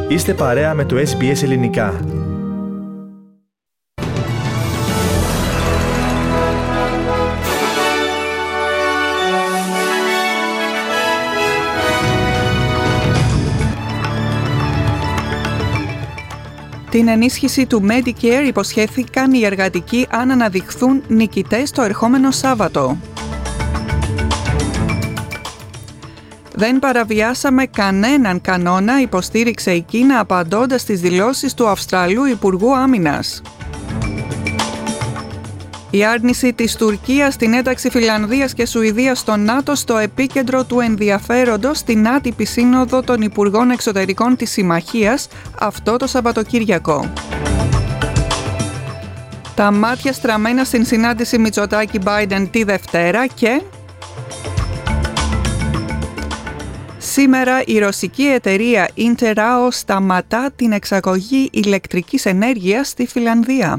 Είστε παρέα με το SBS Ελληνικά. Την ενίσχυση του Medicare υποσχέθηκαν οι εργατικοί αν αναδειχθούν νικητές το ερχόμενο Σάββατο. Δεν παραβιάσαμε κανέναν κανόνα, υποστήριξε η Κίνα απαντώντας στις δηλώσεις του Αυστραλού Υπουργού Άμυνας. Η άρνηση της Τουρκίας στην ένταξη Φινλανδίας και Σουηδίας στο ΝΑΤΟ στο επίκεντρο του ενδιαφέροντος στην άτυπη σύνοδο των Υπουργών Εξωτερικών της Συμμαχίας αυτό το Σαββατοκύριακο. Τα μάτια στραμμένα στην συνάντηση Μητσοτάκη-Μπάιντεν τη Δευτέρα και... Σήμερα η ρωσική εταιρεία Interrao σταματά την εξαγωγή ηλεκτρικής ενέργειας στη Φινλανδία.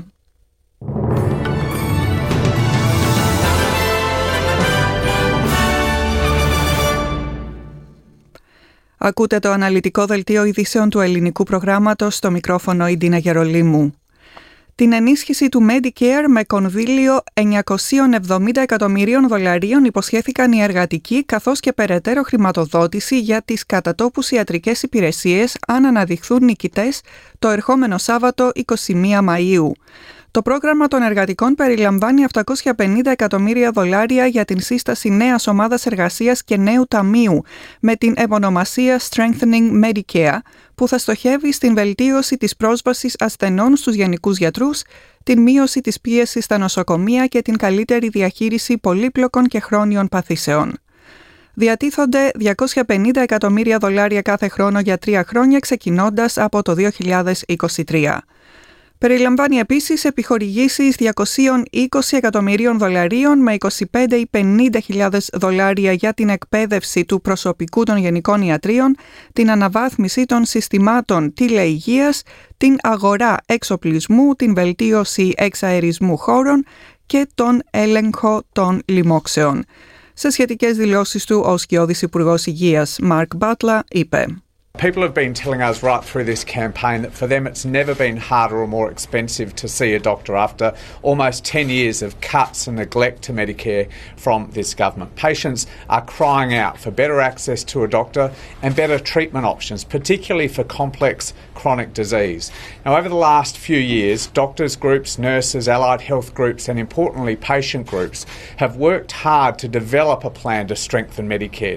Ακούτε το αναλυτικό δελτίο ειδήσεων του ελληνικού προγράμματος, στο μικρόφωνο η Ντίνα Γερολίμου. Την ενίσχυση του Medicare με κονδύλιο $970 εκατομμυρίων υποσχέθηκαν οι εργατικοί, καθώς και περαιτέρω χρηματοδότηση για τις κατατόπους ιατρικές υπηρεσίες αν αναδειχθούν νικητές το ερχόμενο Σάββατο 21 Μαΐου. Το πρόγραμμα των εργατικών περιλαμβάνει $750 εκατομμύρια για την σύσταση νέας ομάδας εργασίας και νέου ταμείου με την επωνομασία Strengthening Medicare, που θα στοχεύει στην βελτίωση της πρόσβασης ασθενών στους γενικούς γιατρούς, την μείωση της πίεσης στα νοσοκομεία και την καλύτερη διαχείριση πολύπλοκων και χρόνιων παθήσεων. Διατίθονται $250 εκατομμύρια κάθε χρόνο για 3 χρόνια, ξεκινώντας από το 2023. Περιλαμβάνει επίσης επιχορηγήσεις $220 εκατομμυρίων με $25 ή $50.000 για την εκπαίδευση του προσωπικού των γενικών ιατρίων, την αναβάθμιση των συστημάτων τηλεϊγείας, την αγορά εξοπλισμού, την βελτίωση εξαερισμού χώρων και τον έλεγχο των λοιμόξεων. Σε σχετικές δηλώσεις του, ο σκιώδης Υπουργός Υγείας Mark Butler είπε: People have been telling us right through this campaign that for them it's never been harder or more expensive to see a doctor after almost 10 years of cuts and neglect to Medicare from this government. Patients are crying out for better access to a doctor and better treatment options, particularly for complex chronic disease. Now, over the last few years, doctors groups, nurses, allied health groups and importantly patient groups have worked hard to develop a plan to strengthen Medicare.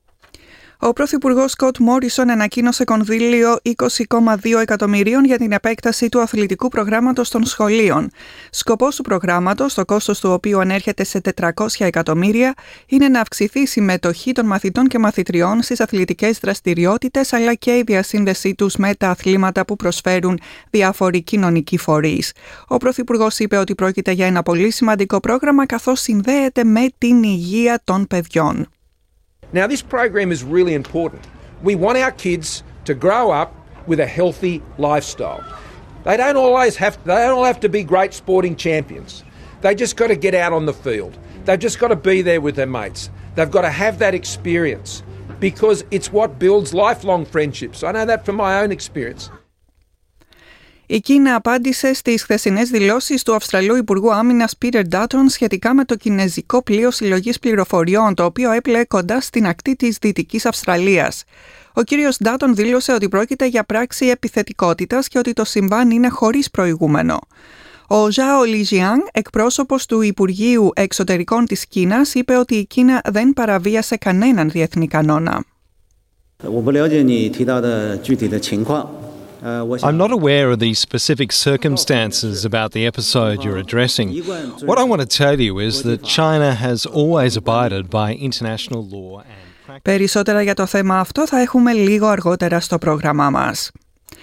Ο Πρωθυπουργός Σκοτ Μόρισον ανακοίνωσε κονδύλιο $20,2 εκατομμυρίων για την επέκταση του αθλητικού προγράμματος των σχολείων. Σκοπός του προγράμματος, το κόστος του οποίου ανέρχεται σε $400 εκατομμύρια, είναι να αυξηθεί η συμμετοχή των μαθητών και μαθητριών στις αθλητικές δραστηριότητες, αλλά και η διασύνδεσή τους με τα αθλήματα που προσφέρουν διάφοροι κοινωνικοί φορείς. Ο Πρωθυπουργός είπε ότι πρόκειται για ένα πολύ σημαντικό πρόγραμμα, καθώς συνδέεται με την υγεία των παιδιών. Now, this program is really important. We want our kids to grow up with a healthy lifestyle. They don't all have to be great sporting champions. They just got to get out on the field. They've just got to be there with their mates. They've got to have that experience because it's what builds lifelong friendships. I know that from my own experience. Η Κίνα απάντησε στις χθεσινές δηλώσεις του Αυστραλού Υπουργού Άμυνας Peter Dutton σχετικά με το κινεζικό πλοίο συλλογής πληροφοριών, το οποίο έπλεε κοντά στην ακτή της Δυτικής Αυστραλίας. Ο κύριος Dutton δήλωσε ότι πρόκειται για πράξη επιθετικότητας και ότι το συμβάν είναι χωρίς προηγούμενο. Ο Ζάο Λιζιάνγκ, εκπρόσωπος του Υπουργείου Εξωτερικών της Κίνας, είπε ότι η Κίνα δεν παραβίασε κανέναν διεθνή κανόνα. I'm not aware of the specific circumstances about the episode you're addressing. What I want to tell you is that China has always abided by international law and... Περισσότερα για το θέμα αυτό θα έχουμε λίγο αργότερα στο πρόγραμμά μας.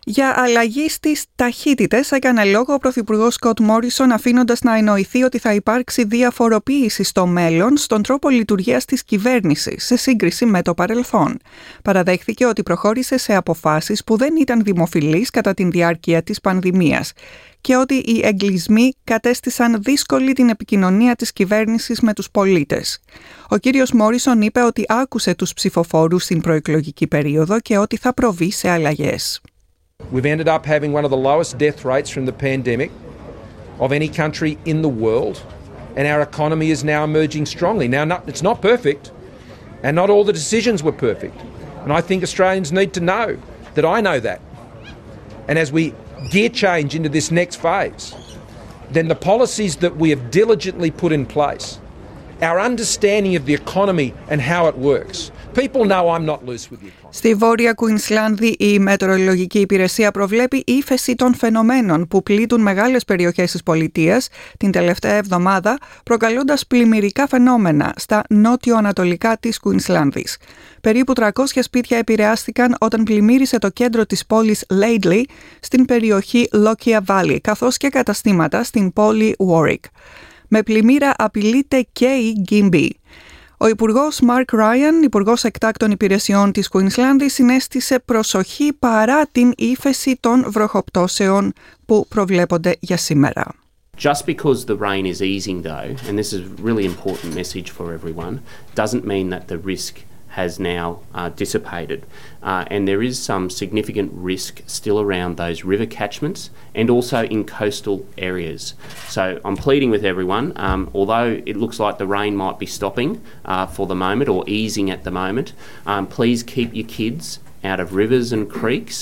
Για αλλαγή στις ταχύτητες έκανε λόγο ο Πρωθυπουργός Σκοτ Μόρισον, αφήνοντας να εννοηθεί ότι θα υπάρξει διαφοροποίηση στο μέλλον στον τρόπο λειτουργίας της κυβέρνησης σε σύγκριση με το παρελθόν. Παραδέχθηκε ότι προχώρησε σε αποφάσεις που δεν ήταν δημοφιλείς κατά τη διάρκεια της πανδημίας και ότι οι εγκλισμοί κατέστησαν δύσκολη την επικοινωνία της κυβέρνησης με τους πολίτες. Ο κύριος Μόρισον είπε ότι άκουσε τους ψηφοφόρους στην προεκλογική περίοδο και ότι θα προβεί σε αλλαγές. We've ended up having one of the lowest death rates from the pandemic of any country in the world, and our economy is now emerging strongly. Now, it's not perfect, and not all the decisions were perfect. And I think Australians need to know that I know that. And as we gear change into this next phase, then the policies that we have diligently put in place, our understanding of the economy and how it works. People know I'm not loose with the economy. Στη Βόρεια Κουινσλάνδη, η Μετεωρολογική Υπηρεσία προβλέπει ύφεση των φαινομένων που πλήττουν μεγάλες περιοχές της πολιτείας την τελευταία εβδομάδα, προκαλώντας πλημμυρικά φαινόμενα στα νότιο-ανατολικά της Κουινσλάνδης. Περίπου 300 σπίτια επηρεάστηκαν όταν πλημμύρισε το κέντρο της πόλης Laidley στην περιοχή Lockyer Valley, καθώς και καταστήματα στην πόλη Warwick. Με πλημμύρα απειλείται και η Gympie. Ο Υπουργός Mark Ryan, Υπουργός Εκτάκτων Υπηρεσιών της Κουινσλάνδης, συνέστησε προσοχή παρά την ύφεση των βροχοπτώσεων που προβλέπονται για σήμερα. Just because the rain is easing though, and this is a really important message for everyone, doesn't mean that the risk has now dissipated. And there is some significant risk still around those river catchments and also in coastal areas. So I'm pleading with everyone, although it looks like the rain might be stopping for the moment or easing at the moment, please keep your kids out of rivers and creeks.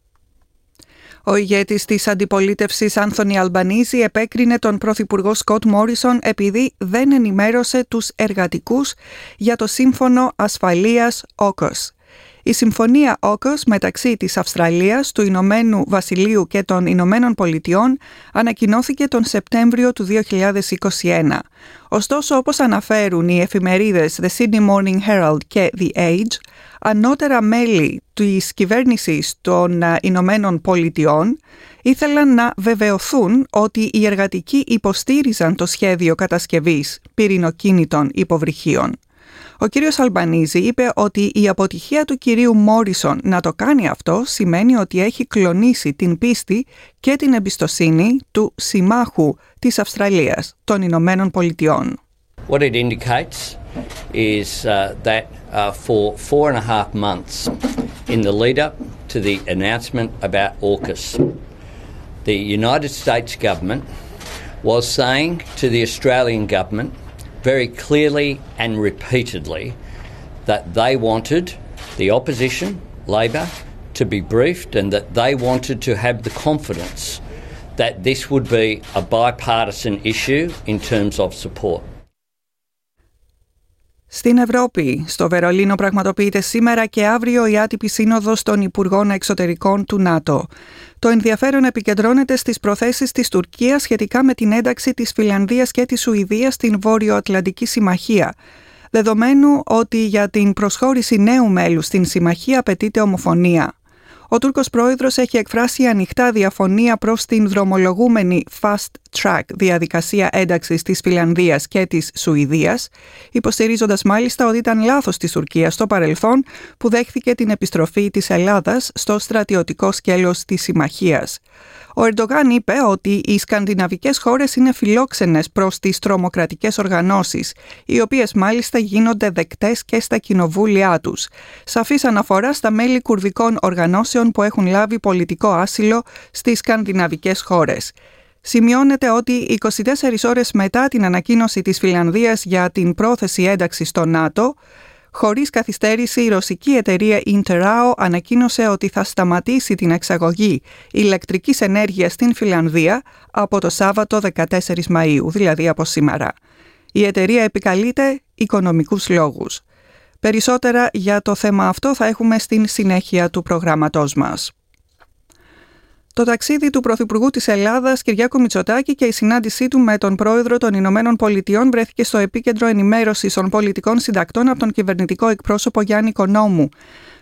Ο ηγέτης της αντιπολίτευσης Άνθονι Αλμπανίζη επέκρινε τον Πρωθυπουργό Σκοτ Μόρισον επειδή δεν ενημέρωσε τους εργατικούς για το Σύμφωνο Ασφαλείας AUKUS. Η Συμφωνία AUKUS μεταξύ της Αυστραλίας, του Ηνωμένου Βασιλείου και των Ηνωμένων Πολιτειών ανακοινώθηκε τον Σεπτέμβριο του 2021. Ωστόσο, όπως αναφέρουν οι εφημερίδες The Sydney Morning Herald και The Age, ανώτερα μέλη της κυβέρνησης των Ηνωμένων Πολιτειών ήθελαν να βεβαιωθούν ότι οι εργατικοί υποστήριζαν το σχέδιο κατασκευής πυρηνοκίνητων υποβρυχίων. Ο κύριος Αλμπανίζη είπε ότι η αποτυχία του κυρίου Μόρισον να το κάνει αυτό σημαίνει ότι έχει κλονίσει την πίστη και την εμπιστοσύνη του συμμάχου της Αυστραλίας, των Ηνωμένων Πολιτειών. What it indicates is that for 4.5 months in the lead up to the announcement about AUKUS, the United States government was saying to the Australian government very clearly and repeatedly that they wanted the opposition, Labor, to be briefed and that they wanted to have the confidence that this would be a bipartisan issue in terms of support. Στην Ευρώπη, στο Βερολίνο πραγματοποιείται σήμερα και αύριο η άτυπη σύνοδος των Υπουργών Εξωτερικών του ΝΑΤΟ. Το ενδιαφέρον επικεντρώνεται στις προθέσεις της Τουρκίας σχετικά με την ένταξη της Φινλανδίας και της Σουηδίας στην Βόρειο-Ατλαντική Συμμαχία. Δεδομένου ότι για την προσχώρηση νέου μέλους στην Συμμαχία απαιτείται ομοφωνία. Ο Τούρκος πρόεδρος έχει εκφράσει ανοιχτά διαφωνία προς την δρομολογούμενη fast track διαδικασία ένταξης της Φινλανδίας και της Σουηδίας, υποστηρίζοντας μάλιστα ότι ήταν λάθος της Τουρκίας στο παρελθόν που δέχθηκε την επιστροφή της Ελλάδας στο στρατιωτικό σκέλος της συμμαχίας. Ο Ερντογάν είπε ότι οι σκανδιναβικές χώρες είναι φιλόξενες προς τις τρομοκρατικές οργανώσεις, οι οποίες μάλιστα γίνονται δεκτές και στα κοινοβούλια τους. Σαφής αναφορά στα μέλη κουρδικών οργανώσεων που έχουν λάβει πολιτικό άσυλο στις σκανδιναβικές χώρες. Σημειώνεται ότι 24 ώρες μετά την ανακοίνωση της Φινλανδίας για την πρόθεση ένταξης στο ΝΑΤΟ, χωρίς καθυστέρηση, η ρωσική εταιρεία Interrao ανακοίνωσε ότι θα σταματήσει την εξαγωγή ηλεκτρικής ενέργειας στην Φινλανδία από το Σάββατο 14 Μαΐου, δηλαδή από σήμερα. Η εταιρεία επικαλείται οικονομικούς λόγους. Περισσότερα για το θέμα αυτό θα έχουμε στην συνέχεια του προγράμματός μας. Το ταξίδι του Πρωθυπουργού της Ελλάδας, Κυριάκου Μητσοτάκη, και η συνάντησή του με τον Πρόεδρο των Ηνωμένων Πολιτειών βρέθηκε στο επίκεντρο ενημέρωσης των πολιτικών συντακτών από τον κυβερνητικό εκπρόσωπο Γιάννη Οικονόμου.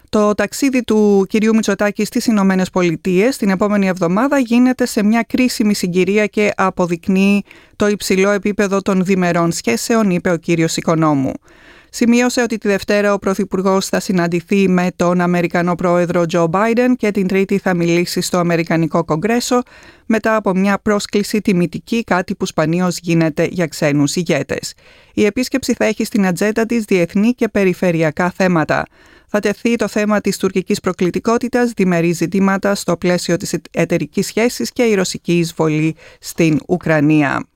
Το ταξίδι του κυρίου Μητσοτάκη στις Ηνωμένες Πολιτείες την επόμενη εβδομάδα γίνεται σε μια κρίσιμη συγκυρία και αποδεικνύει το υψηλό επίπεδο των διμερών σχέσεων, είπε ο κύριος Οικονόμου. Σημείωσε ότι τη Δευτέρα ο Πρωθυπουργός θα συναντηθεί με τον Αμερικανό Πρόεδρο Τζο Μπάιντεν και την Τρίτη θα μιλήσει στο Αμερικανικό Κογκρέσο μετά από μια πρόσκληση τιμητική, κάτι που σπανίως γίνεται για ξένους ηγέτες. Η επίσκεψη θα έχει στην ατζέντα της διεθνή και περιφερειακά θέματα. Θα τεθεί το θέμα της τουρκικής προκλητικότητας, διμερείς ζητήματα στο πλαίσιο της εταιρικής σχέσης και η ρωσική εισβολή στην Ουκρανία.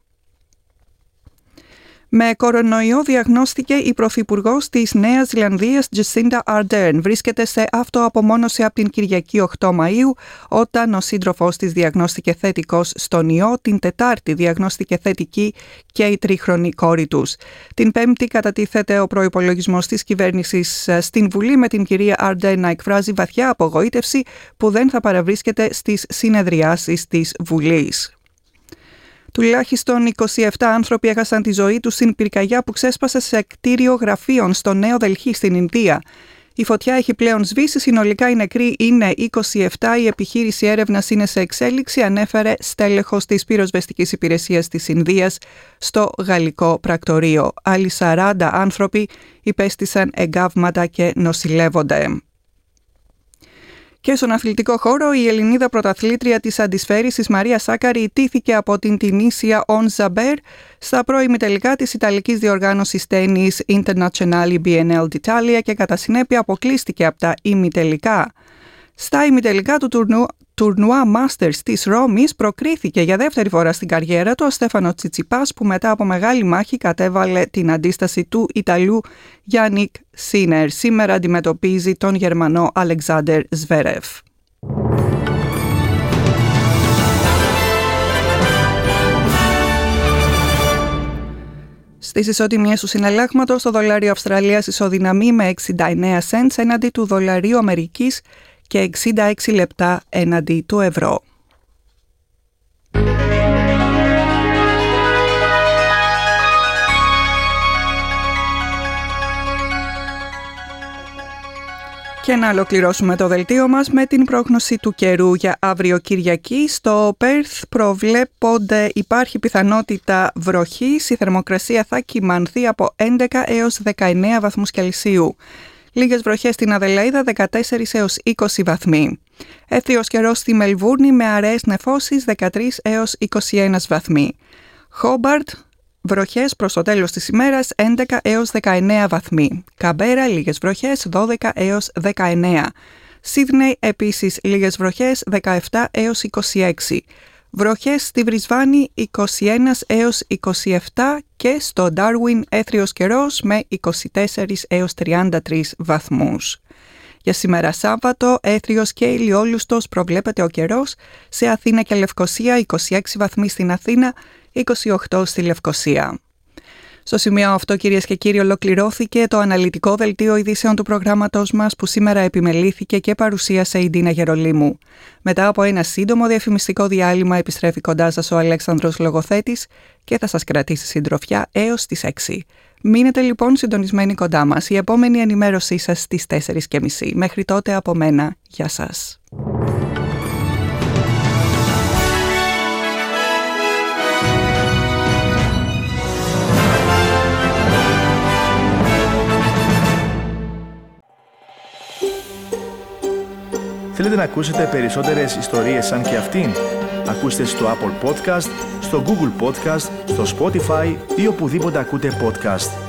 Με κορονοϊό διαγνώστηκε η πρωθυπουργός της Νέας Ζηλανδίας Τζασίντα Αρντέρν. Βρίσκεται σε αυτοαπομόνωση από την Κυριακή 8 Μαΐου, όταν ο σύντροφός της διαγνώστηκε θετικός στον ιό. Την Τετάρτη διαγνώστηκε θετική και η τρίχρονη κόρη τους. Την Πέμπτη κατατίθεται ο προϋπολογισμός της κυβέρνησης στην Βουλή, με την κυρία Αρντέρν να εκφράζει βαθιά απογοήτευση που δεν θα παραβρίσκεται στις συνεδριάσεις της Βουλής. Τουλάχιστον 27 άνθρωποι έχασαν τη ζωή τους στην πυρκαγιά που ξέσπασε σε κτίριο γραφείων στο Νέο Δελχή στην Ινδία. Η φωτιά έχει πλέον σβήσει, συνολικά οι νεκροί είναι 27, η επιχείρηση έρευνας είναι σε εξέλιξη, ανέφερε στέλεχος της πυροσβεστικής υπηρεσίας της Ινδίας στο γαλλικό πρακτορείο. Άλλοι 40 άνθρωποι υπέστησαν εγκάβματα και νοσηλεύονται. Και στον αθλητικό χώρο, η Ελληνίδα πρωταθλήτρια της αντισφαίρησης Μαρία Σάκαρη ιτήθηκε από την Τινήσια On Zaber στα προημιτελικά της Ιταλικής διοργάνωσης τένις Internazionale BNL d'Italia και κατά συνέπεια αποκλείστηκε από τα ημιτελικά. Στα ημιτελικά του τουρνουά Masters της Ρώμης προκρίθηκε για δεύτερη φορά στην καριέρα του ο Στέφανο Τσιτσιπάς, που μετά από μεγάλη μάχη κατέβαλε την αντίσταση του Ιταλού Γιάννικ Σίνερ. Σήμερα αντιμετωπίζει τον Γερμανό Αλεξάντερ Σβέρεφ. Στις ισοτιμίες του συναλλάγματος, το δολάριο Αυστραλίας ισοδυναμεί με 69 cents έναντι του δολαρίου Αμερικής και 66 λεπτά έναντι του ευρώ. Και να ολοκληρώσουμε το δελτίο μας με την πρόγνωση του καιρού για αύριο Κυριακή. Στο Πέρθ υπάρχει πιθανότητα βροχής. Η θερμοκρασία θα κυμανθεί από 11 έως 19 βαθμούς Κελσίου. Λίγες βροχές στην Αδελαΐδα, 14 έως 20 βαθμοί. Έθριος καιρός στη Μελβούρνη με αραιές νεφώσεις, 13 έως 21 βαθμοί. Χόμπαρτ, βροχές προς το τέλος της ημέρας, 11 έως 19 βαθμοί. Καμπέρα, λίγες βροχές, 12 έως 19. Σίδνεϊ, επίσης λίγες βροχές, 17 έως 26. Βροχές στη Βρισβάνη, 21 έως 27 και στο Ντάρουιν έθριος καιρός με 24 έως 33 βαθμούς. Για σήμερα Σάββατο, έθριος και ηλιόλουστος προβλέπεται ο καιρός σε Αθήνα και Λευκοσία, 26 βαθμοί στην Αθήνα, 28 στη Λευκοσία. Στο σημείο αυτό, κυρίες και κύριοι, ολοκληρώθηκε το αναλυτικό δελτίο ειδήσεων του προγράμματος μας, που σήμερα επιμελήθηκε και παρουσίασε η Ντίνα Γερολίμου. Μετά από ένα σύντομο διαφημιστικό διάλειμμα επιστρέφει κοντά σας ο Αλέξανδρος Λογοθέτης και θα σας κρατήσει συντροφιά έως τις 6. Μείνετε λοιπόν συντονισμένοι κοντά μας. Η επόμενη ενημέρωσή σας στις 4:30. Μέχρι τότε από μένα, γεια σας. Θέλετε να ακούσετε περισσότερες ιστορίες σαν και αυτήν? Ακούστε στο Apple Podcast, στο Google Podcast, στο Spotify ή οπουδήποτε ακούτε podcast.